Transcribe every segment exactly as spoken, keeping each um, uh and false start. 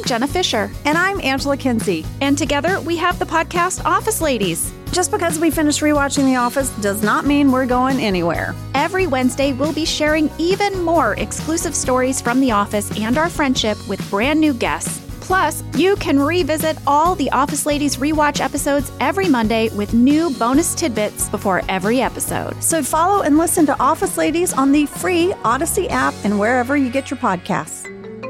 Jenna Fisher. And I'm Angela Kinsey. And together we have the podcast Office Ladies. Just because we finished rewatching The Office does not mean we're going anywhere. Every Wednesday, we'll be sharing even more exclusive stories from The Office and our friendship with brand new guests. Plus, you can revisit all the Office Ladies rewatch episodes every Monday with new bonus tidbits before every episode. So follow and listen to Office Ladies on the free Odyssey app and wherever you get your podcasts.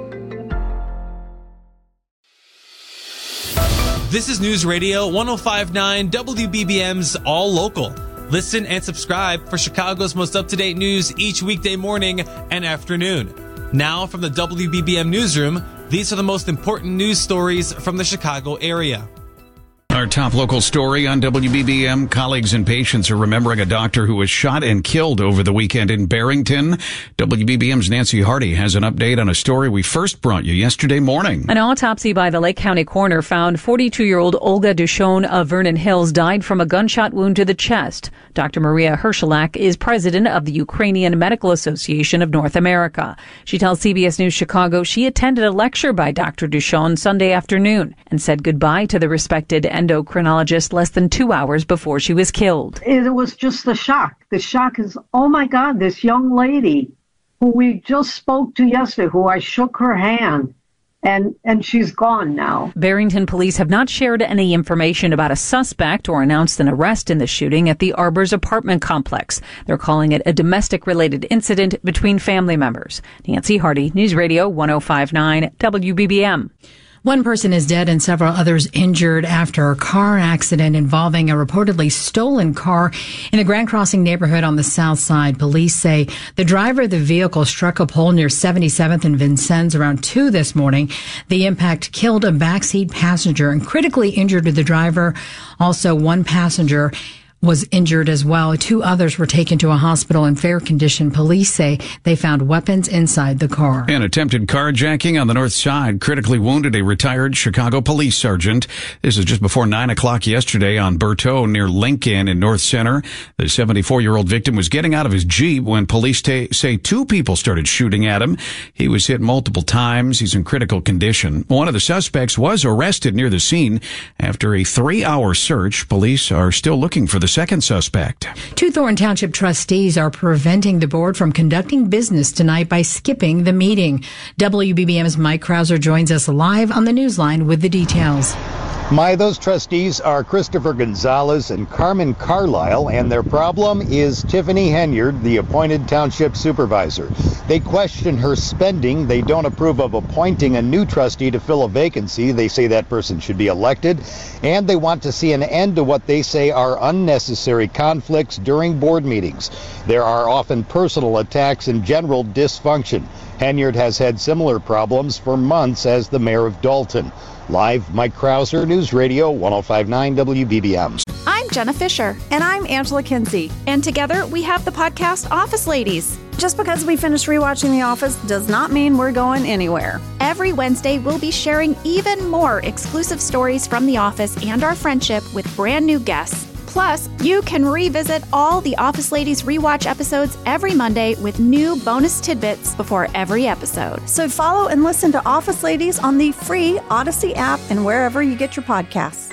This is News Radio one oh five point nine W B B M's All Local. Listen and subscribe for Chicago's most up-to-date news each weekday morning and afternoon. Now from the W B B M Newsroom, these are the most important news stories from the Chicago area. Our top local story on W B B M. Colleagues and patients are remembering a doctor who was shot and killed over the weekend in Barrington. W B B M's Nancy Hardy has an update on a story we first brought you yesterday morning. An autopsy by the Lake County coroner found forty-two-year-old Olga Duchon of Vernon Hills died from a gunshot wound to the chest. Doctor Maria Hershelak is president of the Ukrainian Medical Association of North America. She tells C B S News Chicago she attended a lecture by Doctor Duchon Sunday afternoon and said goodbye to the respected endocrinologist less than two hours before she was killed. It was just the shock. The shock is, oh my God, this young lady who we just spoke to yesterday, who I shook her hand, and, and she's gone now. Barrington police have not shared any information about a suspect or announced an arrest in the shooting at the Arbors apartment complex. They're calling it a domestic-related incident between family members. Nancy Hardy, News Radio one oh five point nine W B B M. One person is dead and several others injured after a car accident involving a reportedly stolen car in the Grand Crossing neighborhood on the south side. Police say the driver of the vehicle struck a pole near seventy-seventh and Vincennes around two this morning. The impact killed a backseat passenger and critically injured the driver. Also, one passenger was injured as well. Two others were taken to a hospital in fair condition. Police say they found weapons inside the car. An attempted carjacking on the north side critically wounded a retired Chicago police sergeant. This is just before nine o'clock yesterday on Berthoud near Lincoln in North Center. The seventy-four-year-old victim was getting out of his Jeep when police t- say two people started shooting at him. He was hit multiple times. He's in critical condition. One of the suspects was arrested near the scene. After a three-hour search, police are still looking for the second suspect. Two Thornton Township trustees are preventing the board from conducting business tonight by skipping the meeting. W B B M's Mike Krauser joins us live on the Newsline with the details. My, those trustees are Christopher Gonzalez and Carmen Carlisle, and their problem is Tiffany Henyard, the appointed township supervisor. They question her spending. They don't approve of appointing a new trustee to fill a vacancy. They say that person should be elected, and they want to see an end to what they say are unnecessary conflicts during board meetings. There are often personal attacks and general dysfunction. Henyard has had similar problems for months as the mayor of Dalton. Live, Mike Krauser, News Radio one oh five point nine W B B M. I'm Jenna Fisher. And I'm Angela Kinsey. And together we have the podcast Office Ladies. Just because we finished rewatching The Office does not mean we're going anywhere. Every Wednesday, we'll be sharing even more exclusive stories from The Office and our friendship with brand new guests. Plus, you can revisit all the Office Ladies rewatch episodes every Monday with new bonus tidbits before every episode. So follow and listen to Office Ladies on the free Odyssey app and wherever you get your podcasts.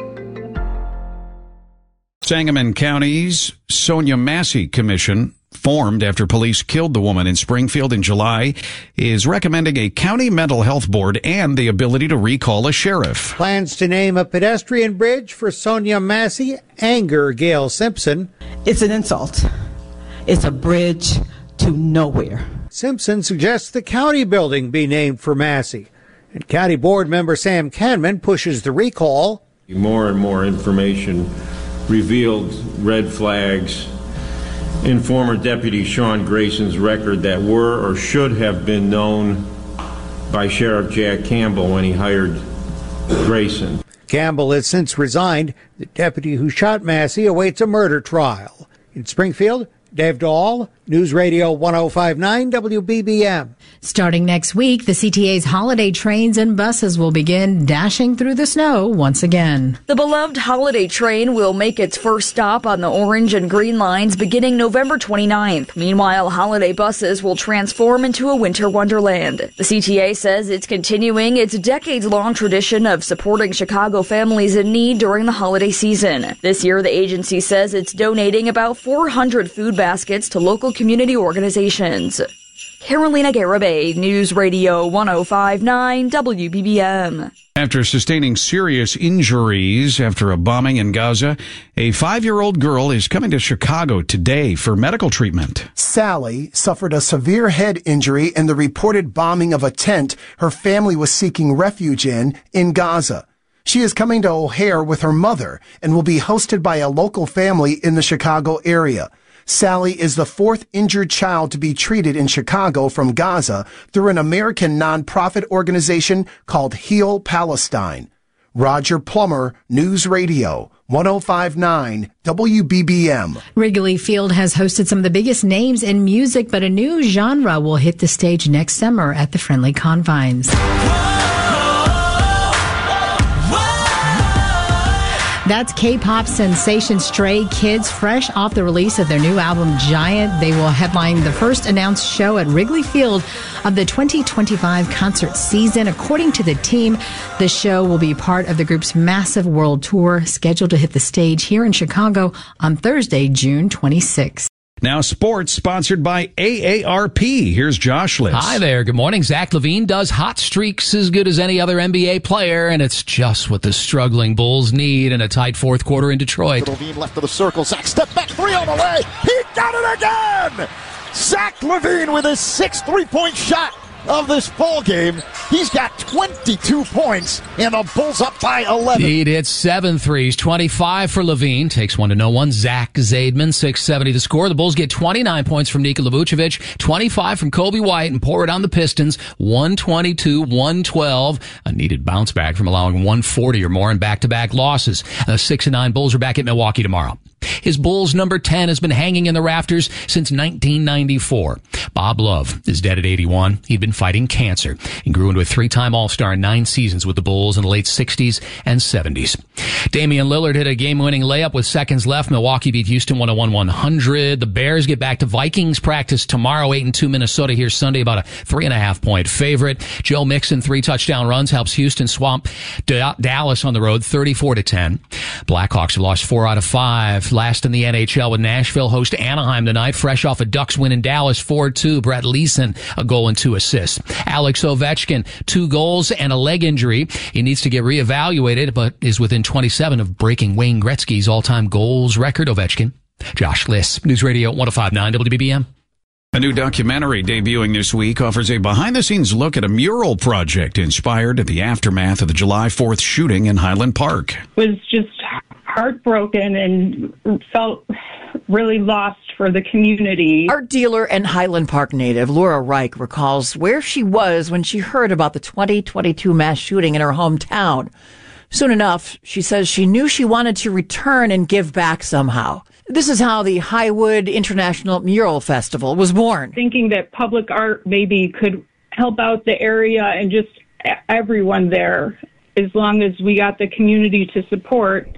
Sangamon County's Sonia Massey Commission, formed after police killed the woman in Springfield in July, is recommending a county mental health board and the ability to recall a sheriff. Plans to name a pedestrian bridge for Sonia Massey anger Gail Simpson. It's an insult. It's a bridge to nowhere. Simpson suggests the county building be named for Massey. And county board member Sam Canman pushes the recall. More and more information revealed red flags in former Deputy Sean Grayson's record that were or should have been known by Sheriff Jack Campbell when he hired Grayson. Campbell has since resigned. The deputy who shot Massey awaits a murder trial. In Springfield, Dave Dahl, News Radio one oh five point nine W B B M. Starting next week, the C T A's holiday trains and buses will begin dashing through the snow once again. The beloved holiday train will make its first stop on the orange and green lines beginning November twenty-ninth. Meanwhile, holiday buses will transform into a winter wonderland. The C T A says it's continuing its decades-long tradition of supporting Chicago families in need during the holiday season. This year, the agency says it's donating about four hundred food baskets to local community organizations. Carolina Garibay, News Radio one oh five point nine W B B M. After sustaining serious injuries after a bombing in Gaza, a five-year-old girl is coming to Chicago today for medical treatment. Sally suffered a severe head injury in the reported bombing of a tent her family was seeking refuge in in Gaza. She is coming to O'Hare with her mother and will be hosted by a local family in the Chicago area. Sally is the fourth injured child to be treated in Chicago from Gaza through an American nonprofit organization called Heal Palestine. Roger Plummer, News Radio, one oh five point nine W B B M. Wrigley Field has hosted some of the biggest names in music, but a new genre will hit the stage next summer at the Friendly Confines. That's K-pop sensation Stray Kids, fresh off the release of their new album, Giant. They will headline the first announced show at Wrigley Field of the twenty twenty-five concert season. According to the team, the show will be part of the group's massive world tour, scheduled to hit the stage here in Chicago on Thursday, June twenty-sixth. Now sports, sponsored by A A R P. Here's Josh Litz. Hi there. Good morning. Zach LaVine does hot streaks as good as any other N B A player, and it's just what the struggling Bulls need in a tight fourth quarter in Detroit. LaVine left of the circle. Zach step back three on the way. He got it again! Zach LaVine with his sixth three-point shot of this ball game. He's got twenty-two points, and the Bulls up by eleven. He hit seven threes, twenty-five for LaVine. Takes one to no one. Zach Zaidman, six seventy to score. The Bulls get twenty-nine points from Nikola Vucevic, twenty-five from Kobe White, and pour it on the Pistons, one twenty-two one twelve. A needed bounce back from allowing one forty or more in back-to-back losses. The six and nine Bulls are back at Milwaukee tomorrow. His Bulls number ten has been hanging in the rafters since nineteen ninety-four. Bob Love is dead at eighty-one. He'd been fighting cancer and grew into a three-time All-Star in nine seasons with the Bulls in the late sixties and seventies. Damian Lillard hit a game-winning layup with seconds left. Milwaukee beat Houston one oh one one hundred. The Bears get back to Vikings practice tomorrow, eight and two Minnesota here Sunday, about a three and a half point favorite. Joe Mixon, three touchdown runs, helps Houston swamp D- Dallas on the road, thirty-four to ten. Blackhawks have lost four out of five. Last in the N H L with Nashville host Anaheim tonight, fresh off a Ducks win in Dallas, four two. Brett Leeson, a goal and two assists. Alex Ovechkin, two goals and a leg injury. He needs to get reevaluated, but is within twenty-seven of breaking Wayne Gretzky's all-time goals record. Ovechkin. Josh Liss, News Radio one oh five point nine W B B M. A new documentary debuting this week offers a behind-the-scenes look at a mural project inspired at the aftermath of the July fourth shooting in Highland Park. Was just heartbroken and felt really lost for the community. Art dealer and Highland Park native Laura Reich recalls where she was when she heard about the twenty twenty-two mass shooting in her hometown. Soon enough, she says she knew she wanted to return and give back somehow. This is how the Highwood International Mural Festival was born. Thinking that public art maybe could help out the area and just everyone there, as long as we got the community to support,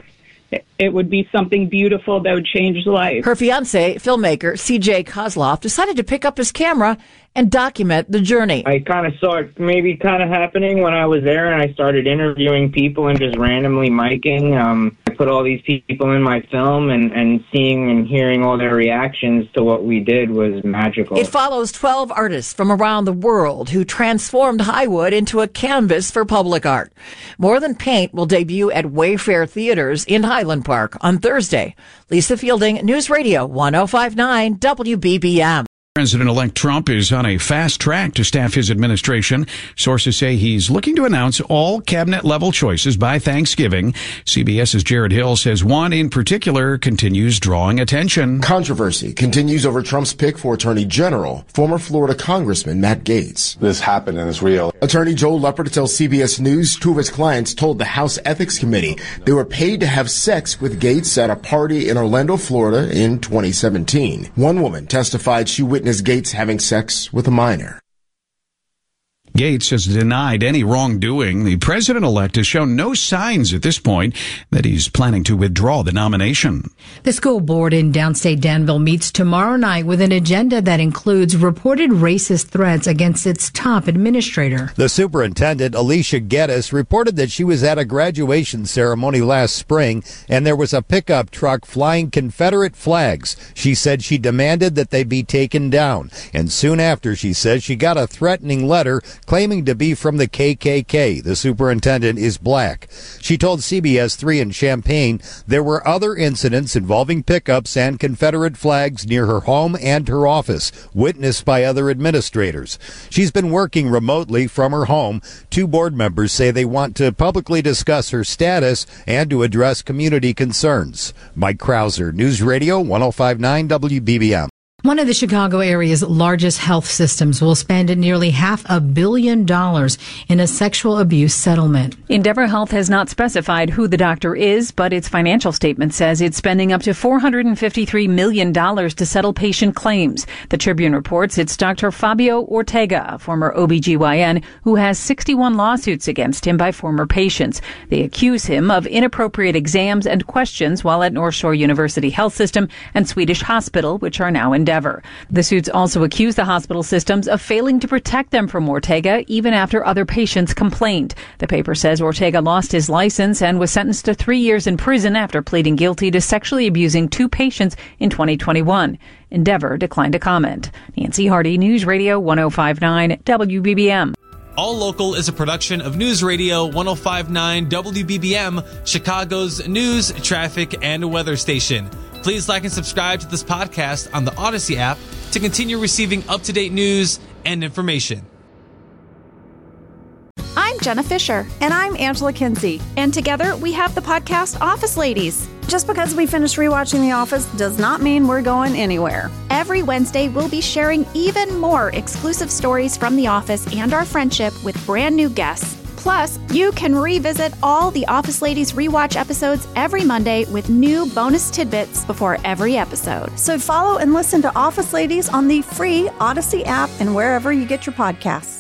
it would be something beautiful that would change life. Her fiancé, filmmaker C J Kozloff, decided to pick up his camera and document the journey. I kind of saw it maybe kind of happening when I was there, and I started interviewing people and just randomly miking. Um, I put all these people in my film, and, and seeing and hearing all their reactions to what we did was magical. It follows twelve artists from around the world who transformed Highwood into a canvas for public art. More Than Paint will debut at Wayfair Theaters in Highland Park on Thursday. Lisa Fielding, News Radio one oh five point nine W B B M. President-elect Trump is on a fast track to staff his administration. Sources say he's looking to announce all cabinet-level choices by Thanksgiving. CBS's Jared Hill says one in particular continues drawing attention. Controversy continues over Trump's pick for Attorney General, former Florida Congressman Matt Gaetz. This happened and it's real. Attorney Joel Leppert tells C B S News two of his clients told the House Ethics Committee they were paid to have sex with Gaetz at a party in Orlando, Florida in twenty seventeen. One woman testified she witnessed Gaetz having sex with a minor. Gaetz has denied any wrongdoing. The president-elect has shown no signs at this point that he's planning to withdraw the nomination. The school board in downstate Danville meets tomorrow night with an agenda that includes reported racist threats against its top administrator. The superintendent, Alicia Geddes, reported that she was at a graduation ceremony last spring and there was a pickup truck flying Confederate flags. She said she demanded that they be taken down. And soon after, she says she got a threatening letter claiming to be from the K K K. The superintendent is black. She told C B S three in Champaign there were other incidents involving pickups and Confederate flags near her home and her office, witnessed by other administrators. She's been working remotely from her home. Two board members say they want to publicly discuss her status and to address community concerns. Mike Krauser, News Radio one oh five point nine W B B M. One of the Chicago area's largest health systems will spend nearly half a billion dollars in a sexual abuse settlement. Endeavor Health has not specified who the doctor is, but its financial statement says it's spending up to four hundred fifty-three million dollars to settle patient claims. The Tribune reports it's Doctor Fabio Ortega, a former O B G Y N, who has sixty-one lawsuits against him by former patients. They accuse him of inappropriate exams and questions while at North Shore University Health System and Swedish Hospital, which are now in Endeavor. The suits also accuse the hospital systems of failing to protect them from Ortega, even after other patients complained. The paper says Ortega lost his license and was sentenced to three years in prison after pleading guilty to sexually abusing two patients in twenty twenty-one. Endeavor declined to comment. Nancy Hardy, News Radio one oh five point nine W B B M. All Local is a production of News Radio one oh five point nine W B B M, Chicago's news, traffic, and weather station. Please like and subscribe to this podcast on the Odyssey app to continue receiving up-to-date news and information. I'm Jenna Fisher. And I'm Angela Kinsey. And together we have the podcast Office Ladies. Just because we finished rewatching The Office does not mean we're going anywhere. Every Wednesday, we'll be sharing even more exclusive stories from The Office and our friendship with brand new guests. Plus, you can revisit all the Office Ladies rewatch episodes every Monday with new bonus tidbits before every episode. So follow and listen to Office Ladies on the free Odyssey app and wherever you get your podcasts.